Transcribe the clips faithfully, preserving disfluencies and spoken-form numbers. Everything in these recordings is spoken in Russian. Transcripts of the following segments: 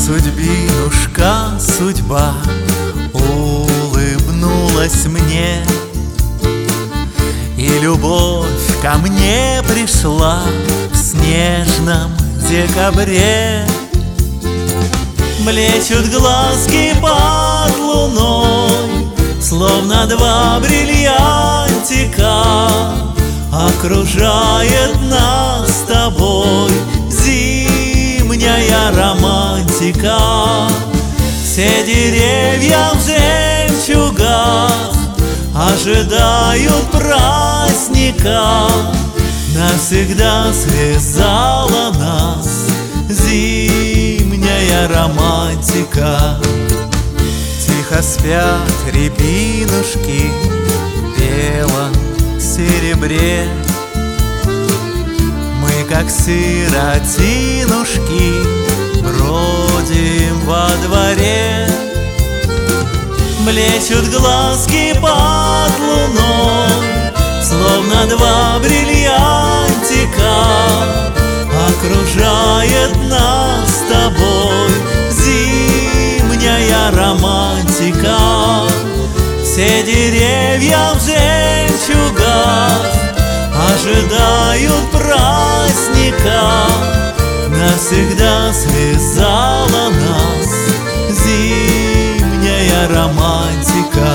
Судьбинушка, судьба улыбнулась мне, и любовь ко мне пришла в снежном декабре. Блещут глазки под луной, словно два бриллиантика. Окружает нас с тобой зимняя романтика. Все деревья в жемчугах ожидают праздника. Навсегда связала нас зимняя романтика. Тихо спят рябинушки в белом серебре. Мы, как сиротинушки, бродим во дворе. Блещут глазки под луной, словно два бриллиантика. Окружает нас с тобой зимняя романтика. Все деревья в жемчугах ожидают праздника. Навсегда связала нас зимняя романтика.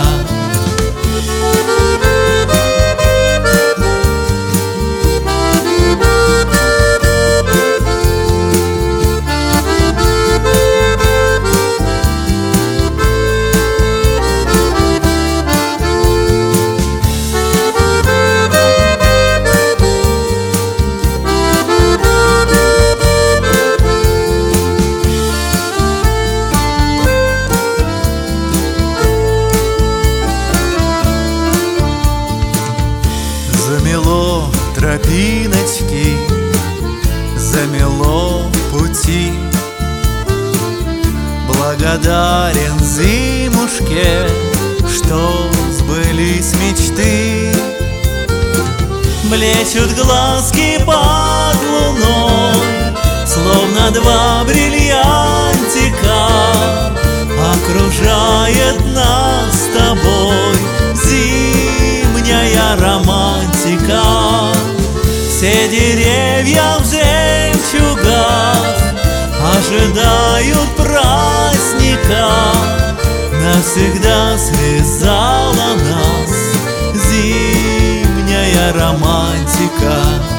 Замело тропиночки, замело пути. Благодарен зимушке, что сбылись мечты. Блещут глазки под луной, словно два бриллиантика. Окружает нас с тобой зимняя романтика. Все деревья в жемчугах ожидают праздника. Навсегда связала нас зимняя романтика.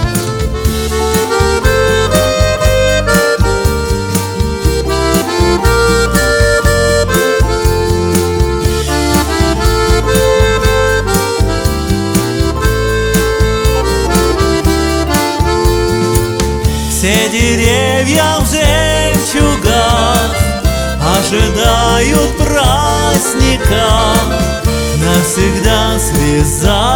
Все деревья в жемчугах ожидают праздника. Навсегда связала